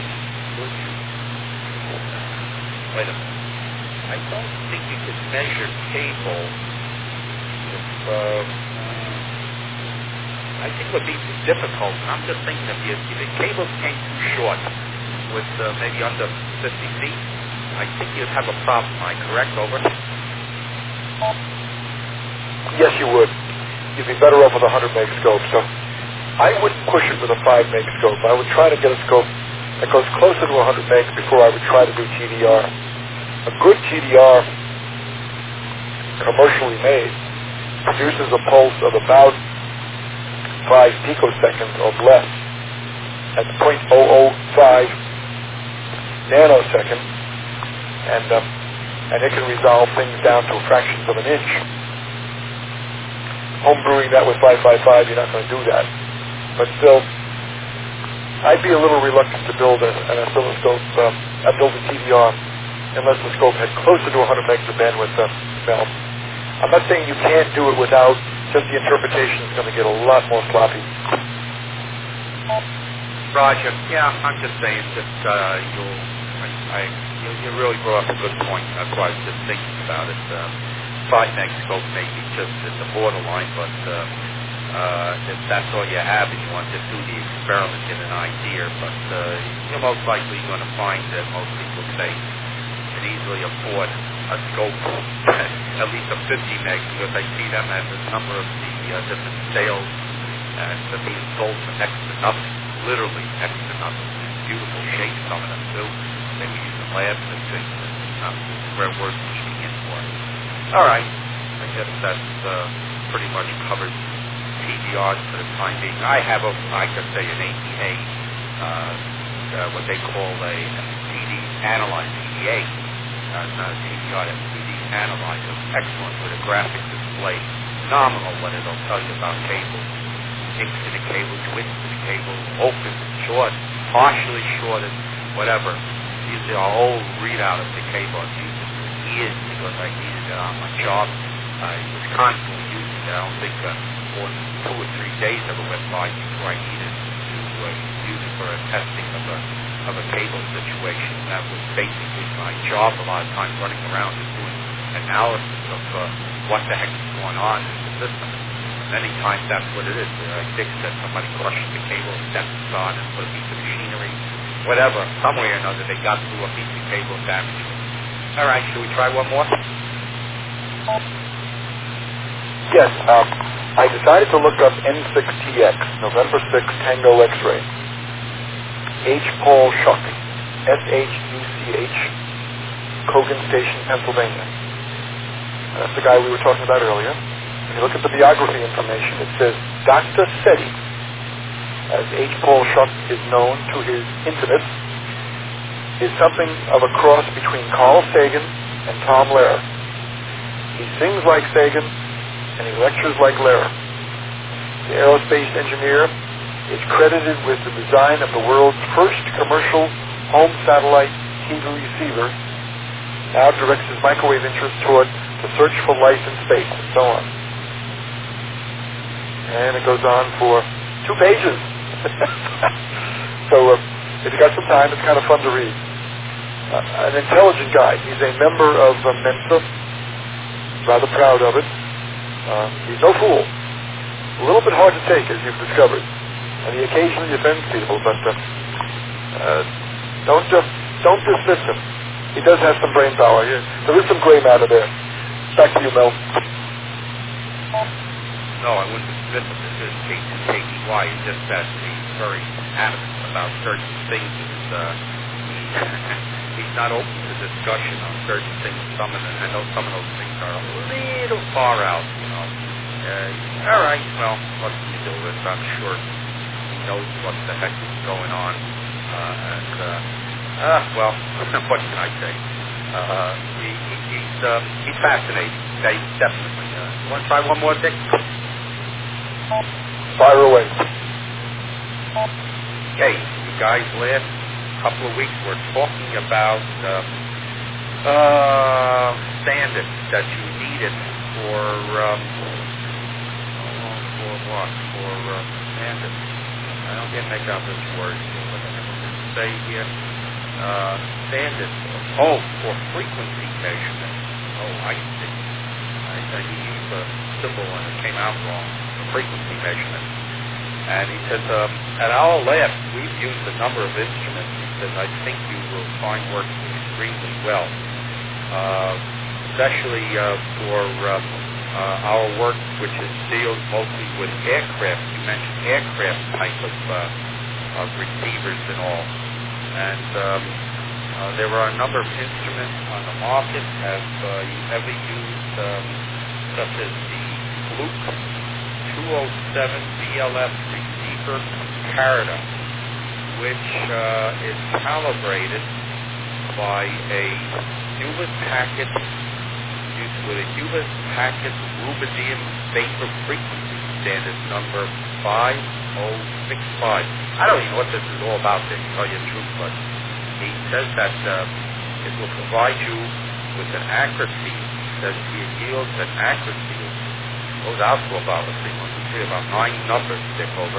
Wait a minute. I don't think you could measure cable. If, uh, I think it would be difficult. I'm just thinking if, you, if the cables came too short with uh, maybe under fifty feet, I think you'd have a problem. Am I correct, over? Yes, you would. You'd be better off with a one hundred meg scope. So I wouldn't push it with a five meg scope. I would try to get a scope that goes closer to one hundred megs before I would try to do T D R. A good T D R, commercially made, produces a pulse of about five picoseconds or less. That's zero point zero zero five nanosecond, and um, and it can resolve things down to fractions of an inch. Home brewing that with five five five, you're not going to do that. But still, I'd be a little reluctant to build a, an oscilloscope, um, uh, build a T D R, unless the scope had closer to one hundred megs of bandwidth. Uh, Mel. I'm not saying you can't do it without, just the interpretation is going to get a lot more sloppy. Roger. Yeah, I'm just saying that uh, you'll, I, I, you, you really brought up a good point. That's why I was just thinking about it. Um, five meg scope may be just at the borderline, but uh, uh, if that's all you have and you want to do the experiment, get an idea, but uh, you're most likely going to find that most people say can easily afford a scope, at least a fifty meg, because I see them at a number of the uh, different sales and uh, being sold for next to nothing, literally next to nothing. Beautiful shape, some of them too. They were using labs and things. Not where we're keeping it for. All right. guess that's uh, pretty much covers T D Rs for the time being. I have a, I could say an A T A, uh, uh, what they call a T D analyzer, T D A, uh, not a T D R, a T D analyzer, excellent with a graphic display, phenomenal what it'll tell you about cables, inks in the cable, twins in the cable, open, short, partially shorted, whatever. These are our old readout of the cable. I've used it for years because I needed it on my job. I was constantly using it. I don't think uh, more than two or three days ever went by before I needed to uh, use it for a testing of a of a cable situation. That was basically my job a lot of times, running around and doing analysis of uh, what the heck is going on in the system. Many times that's what it is. I think that somebody crushed the cable, stepped on and put a piece of machinery, whatever, some way or another, they got through a piece of cable and damaged it. All right, should we try one more? Yes, um, I decided to look up N six T X, November sixth Tango X-ray. H. Paul Shuck, S H U C H, Cogan Station, Pennsylvania. That's the guy we were talking about earlier. When you look at the biography information, it says Doctor SETI, as H. Paul Shuck is known to his intimates, is something of a cross between Carl Sagan and Tom Lehrer. He sings like Sagan, and he lectures like Lehrer. The aerospace engineer is credited with the design of the world's first commercial home satellite T V receiver, now directs his microwave interest toward the search for life in space, and so on. And it goes on for two pages. So uh, if you got some time, it's kind of fun to read. Uh, an intelligent guy. He's a member of uh, Mensa. Rather proud of it. Uh, he's no fool. A little bit hard to take, as you've discovered. And he occasionally offends people, but uh, uh, don't uh, don't dismiss him. He does have some brain power. He, there is some gray matter there. Back to you, Mel. No, I wouldn't dismiss him. This is K T Y. It's just that he's very adamant about certain things. And, uh, he, he's not open to discussion on certain things. Some of them, I know some of those things are a little far out, you know. Uh, all right, well, what can you do with it? I'm sure he knows what the heck is going on. Uh, and, uh, uh, well, what can I say? Uh, he, he, he's, um, he's fascinating. Okay, definitely. Uh, you want to try one more, Dick? Fire away. Okay, you guys, last couple of weeks we're talking about um, uh, standards that you needed for um, for what? For uh, standards. I don't get make out this word. What the heck does it say here? Uh, standards. Oh, for frequency measurement. Oh, I see. I, I used a symbol and it came out wrong. Frequency measurement. And he says, um, at our lab, we've used a number of instruments. He says, I think you will find working extremely well, uh, especially uh, for uh, uh, our work, which is deals mostly with aircraft. You mentioned aircraft type of, uh, of receivers and all. And um, uh, there are a number of instruments on the market. Have uh, you ever used um, such as the Fluke two oh seven B L F receiver comparator, which uh, is calibrated by a Hewlett Packard with a Hewlett Packard rubidium vapor frequency standard number five oh six five. I don't even know what this is all about, to tell you the truth, but he says that uh, it will provide you with an accuracy. He says it yields an accuracy. Goes out to about, let's see, one, two, three, about nine numbers, Dick, over.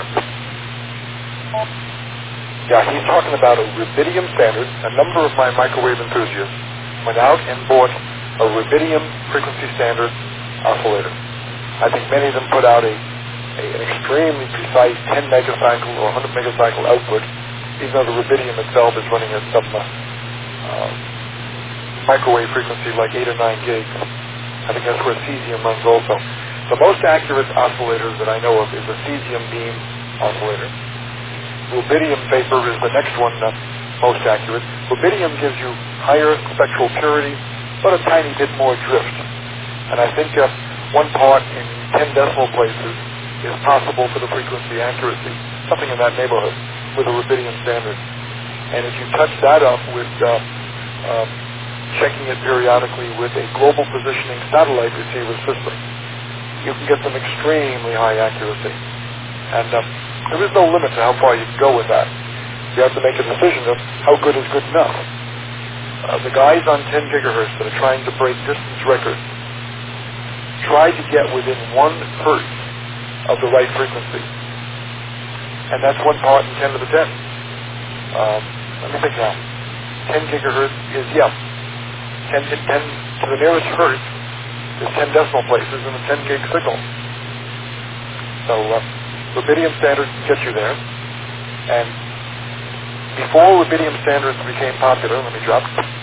Yeah, he's talking about a rubidium standard. A number of my microwave enthusiasts went out and bought a rubidium frequency standard oscillator. I think many of them put out a, a an extremely precise ten megacycle or one hundred megacycle output, even though the rubidium itself is running at some uh, uh, microwave frequency like eight or nine gigs. I think that's where cesium runs also. The most accurate oscillator that I know of is a cesium beam oscillator. Rubidium vapor is the next one uh, most accurate. Rubidium gives you higher spectral purity, but a tiny bit more drift. And I think uh, one part in ten decimal places is possible for the frequency accuracy, something in that neighborhood, with a rubidium standard. And if you touch that up with uh, uh, checking it periodically with a global positioning satellite receiver system, you can get some extremely high accuracy. And um, there is no limit to how far you can go with that. You have to make a decision of how good is good enough. Uh, the guys on ten gigahertz that are trying to break distance records try to get within one hertz of the right frequency. And that's one part in ten to the ten. Um, let me think now. ten gigahertz is, yeah, ten to, ten to the nearest hertz is ten decimal places in a ten gig signal. So uh, rubidium standards get you there. And before rubidium standards became popular, let me drop,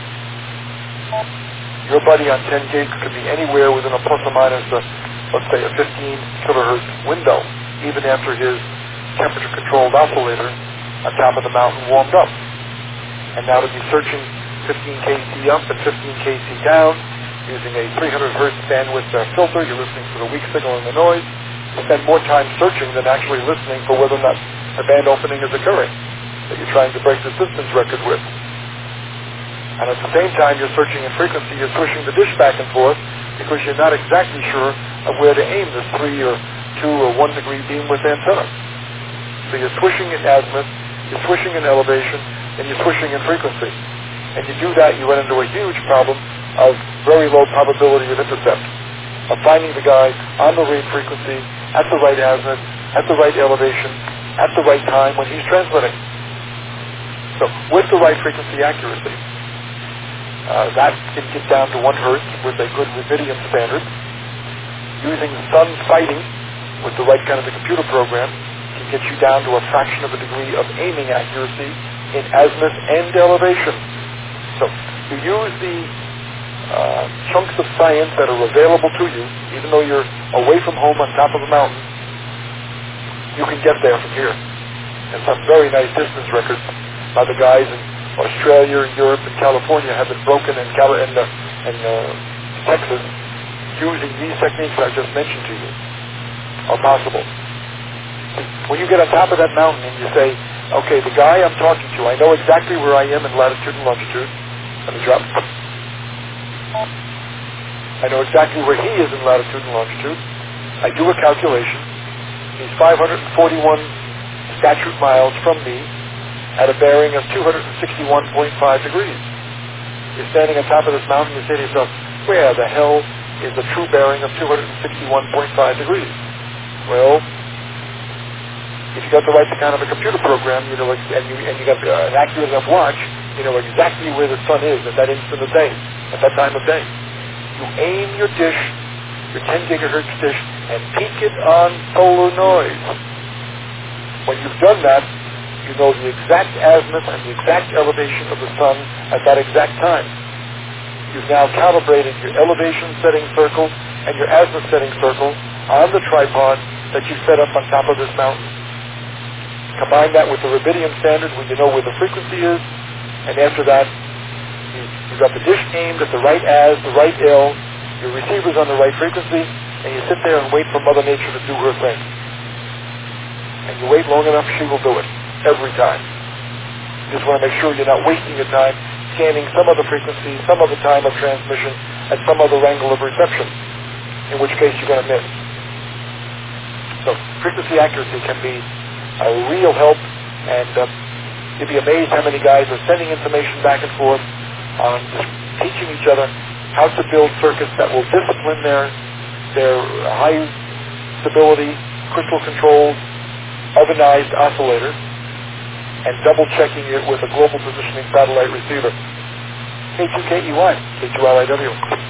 your buddy on ten gig could be anywhere within a plus or minus, a, let's say, a fifteen kilohertz window, even after his temperature-controlled oscillator on top of the mountain warmed up. And now to be searching fifteen K C up and fifteen K C down, using a three hundred hertz bandwidth uh, filter, you're listening for the weak signal and the noise. You spend more time searching than actually listening for whether or not a band opening is occurring that you're trying to break the distance record with. And at the same time you're searching in frequency, you're swishing the dish back and forth because you're not exactly sure of where to aim this three or two or one degree beam with antenna. So you're swishing in azimuth, you're swishing in elevation, and you're swishing in frequency. And you do that, you run into a huge problem of very low probability of intercept, of finding the guy on the right frequency, at the right azimuth, at the right elevation, at the right time when he's transmitting. So with the right frequency accuracy, uh, that can get down to one hertz with a good rubidium standard. Using sun fighting with the right kind of a computer program can get you down to a fraction of a degree of aiming accuracy in azimuth and elevation. So you use the uh, chunks of science that are available to you, even though you're away from home on top of a mountain, you can get there from here. And some very nice distance records by the guys in Australia, Europe, and California have been broken in, Cali- in, uh, in uh, Texas using these techniques I just mentioned to you are possible. When you get on top of that mountain and you say, okay, the guy I'm talking to, I know exactly where I am in latitude and longitude. Let me drop. I know exactly where he is in latitude and longitude. I do a calculation. He's five hundred forty-one statute miles from me at a bearing of two hundred sixty-one point five degrees. You're standing on top of this mountain, you say to yourself, where the hell is the true bearing of two hundred sixty-one point five degrees? Well, if you got the right kind of a computer program, you know, and you and you got uh, an accurate enough watch, you know exactly where the sun is at that instant of day, at that time of day. You aim your dish, your ten gigahertz dish, and peak it on solar noise. When you've done that, you know the exact azimuth and the exact elevation of the sun at that exact time. You've now calibrated your elevation setting circle and your azimuth setting circle on the tripod that you set up on top of this mountain. Combine that with the rubidium standard when you know where the frequency is, and after that, you, you've got the dish aimed at the right az, the right L, your receiver's on the right frequency, and you sit there and wait for Mother Nature to do her thing. And you wait long enough, she will do it. Every time. You just want to make sure you're not wasting your time scanning some other frequency, some other time of transmission, at some other angle of reception, in which case you're going to miss. So frequency accuracy can be a real help, and uh, you'd be amazed how many guys are sending information back and forth on just teaching each other how to build circuits that will discipline their their high stability, crystal controlled, ovenized oscillator, and double-checking it with a global positioning satellite receiver. K two K E Y, K two L I W.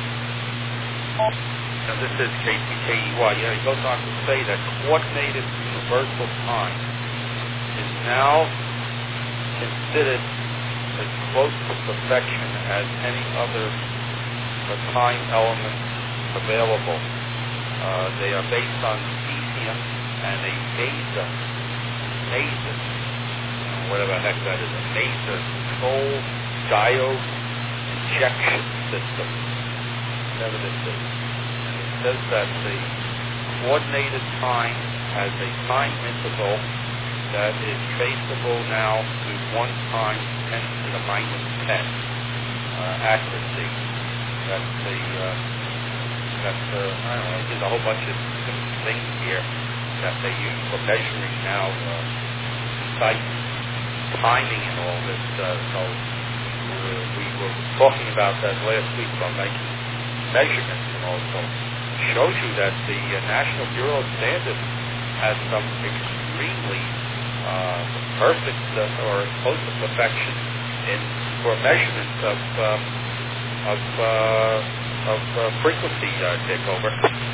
And this is K two K E Y. Yeah, he goes on to say that coordinated universal time is now considered as close to perfection as any other time element available. Uh, they are based on cesium and a maser, maser, whatever the heck that is, a maser control diode injection system, whatever this is. And it's says that the coordinated time has a time interval that is traceable now to one times ten to the minus ten uh, accuracy. That's the, uh, that's, uh, I don't know, there's a whole bunch of different things here that they use for measuring now uh, precise timing and all this. Uh, so uh, we were talking about that last week about making measurements and also shows you that the uh, National Bureau of Standards has some extremely uh, perfect uh, or close to perfection in for measurements of um, of uh, of uh, frequency uh, takeover.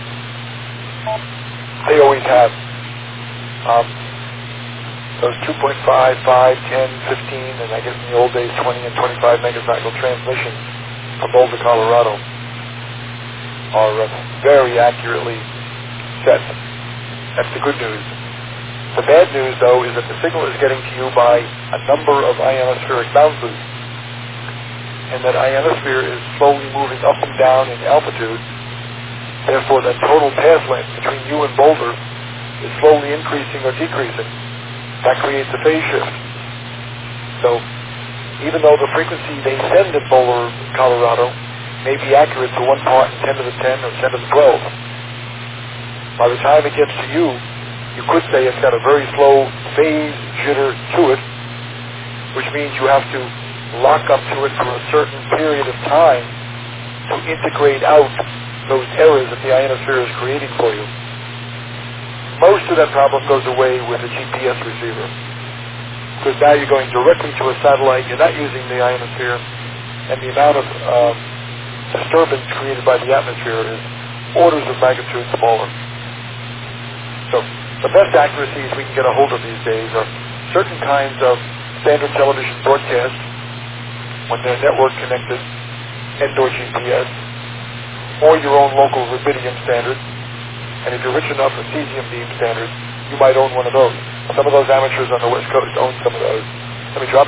They always have. Um, those two point five, five, ten, fifteen, and I guess in the old days twenty and twenty-five megacycle transmissions from Boulder, Colorado are uh, very accurately set. That's the good news. The bad news, though, is that the signal is getting to you by a number of ionospheric bounces, and that ionosphere is slowly moving up and down in altitude. Therefore, the total path length between you and Boulder is slowly increasing or decreasing. That creates a phase shift. So, even though the frequency they send at Boulder, Colorado, may be accurate to one part in ten to the ten or ten to the twelve, by the time it gets to you, you could say it's got a very slow phase jitter to it, which means you have to lock up to it for a certain period of time to integrate out those errors that the ionosphere is creating for you. Most of that problem goes away with a G P S receiver, because now you're going directly to a satellite, you're not using the ionosphere, and the amount of um, disturbance created by the atmosphere is orders of magnitude smaller. So the best accuracies we can get a hold of these days are certain kinds of standard television broadcasts when they're network connected, and or G P S, or your own local rubidium standard. And if you're rich enough for cesium beam standards, you might own one of those. Some of those amateurs on the West Coast own some of those. Let me drop.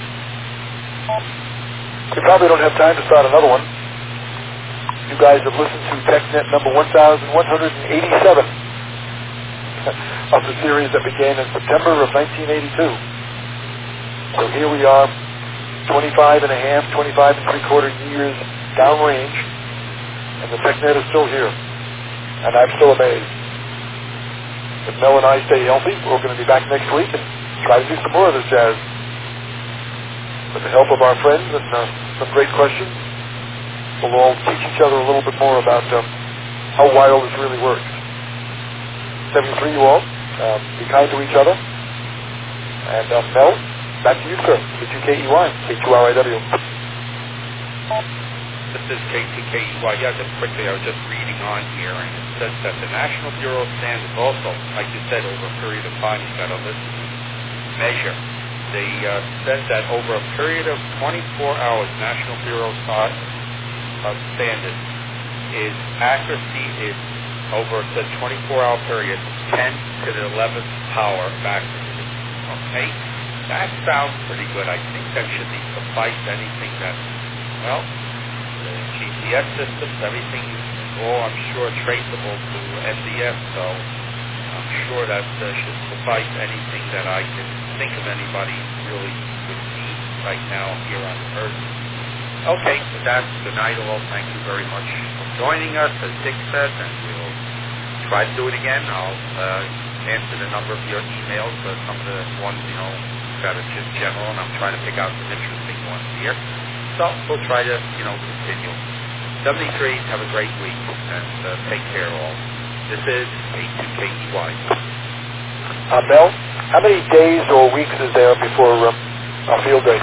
We probably don't have time to start another one. You guys have listened to TechNet number one thousand one hundred eighty-seven of the series that began in September of nineteen eighty-two. So here we are, twenty-five and a half, twenty-five and three quarter years downrange, and the TechNet is still here. And I'm still amazed. If Mel and I stay healthy, we're going to be back next week and try to do some more of this jazz. With the help of our friends and uh, some great questions, we'll all teach each other a little bit more about um, how wireless really works. seventy-three, you all. Um, be kind to each other. And uh, Mel, back to you, sir. The two K E Y, K two R I W. This is K T K E Y. Yeah, just quickly, I was just reading on here, and it says that the National Bureau of Standards also, like you said, over a period of time, you've got to listen to measure. They uh, said that over a period of twenty-four hours, National Bureau of Standards, is accuracy is over the twenty-four hour period, ten to the eleventh power of accuracy. Okay? That sounds pretty good. I think that should be suffice anything that, well, the G P S systems, everything is all, I'm sure, traceable to N D S, so I'm sure that uh, should suffice anything that I can think of anybody really would need right now here on Earth. Okay, with that, good night all. Thank you very much for joining us, as Dick said, and we'll try to do it again. I'll uh, answer the number of your emails, uh, some of the ones, you know, that are just general, and I'm trying to pick out some interesting ones here. So we'll try to, you know, continue. seventy-three, have a great week, and uh, take care all. This is K two K E Y. Uh, Mel, how many days or weeks is there before um, our field day?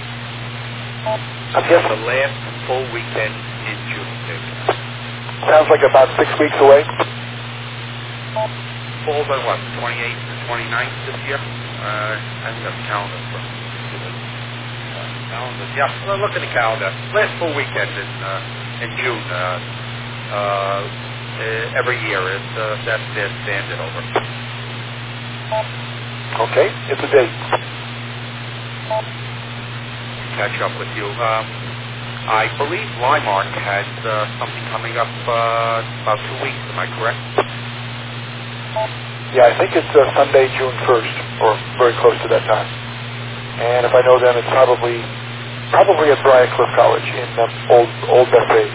I'm guessing the last full weekend in June, Dick. Sounds like about six weeks away. Falls on what, the twenty-eighth and twenty-ninth this year? Uh, I think that's calendar for calendar. Yeah, well, look at the calendar. Last full weekend in uh, in June. Uh, uh, every year is uh, that's their standard over. Okay, it's a date. Catch up with you. Um, I believe Limark has uh, something coming up uh, about two weeks. Am I correct? Yeah, I think it's uh, Sunday, June first, or very close to that time. And if I know them, it's probably probably at Briarcliff College in um, Old Old Bethpage.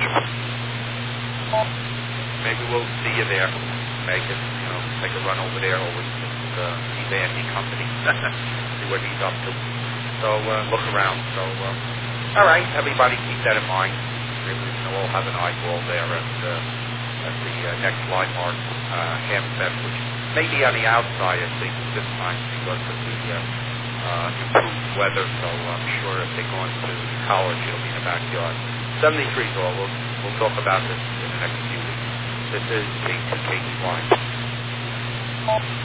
Maybe we'll see you there. Make it, you know, take a run over there, over to uh, see the Andy Company, see what he's up to. So uh, look around. So uh, all right, everybody, keep that in mind. Maybe we can all have an eyeball there at uh, at the uh, next Limark uh, Ham Fest, which may be on the outside at least this time because of the uh, uh, improved weather. So I'm sure if they go into college, it'll be in the backyard. seventy-three is all. We'll, we'll talk about this in the next few weeks. This is K two K T Y.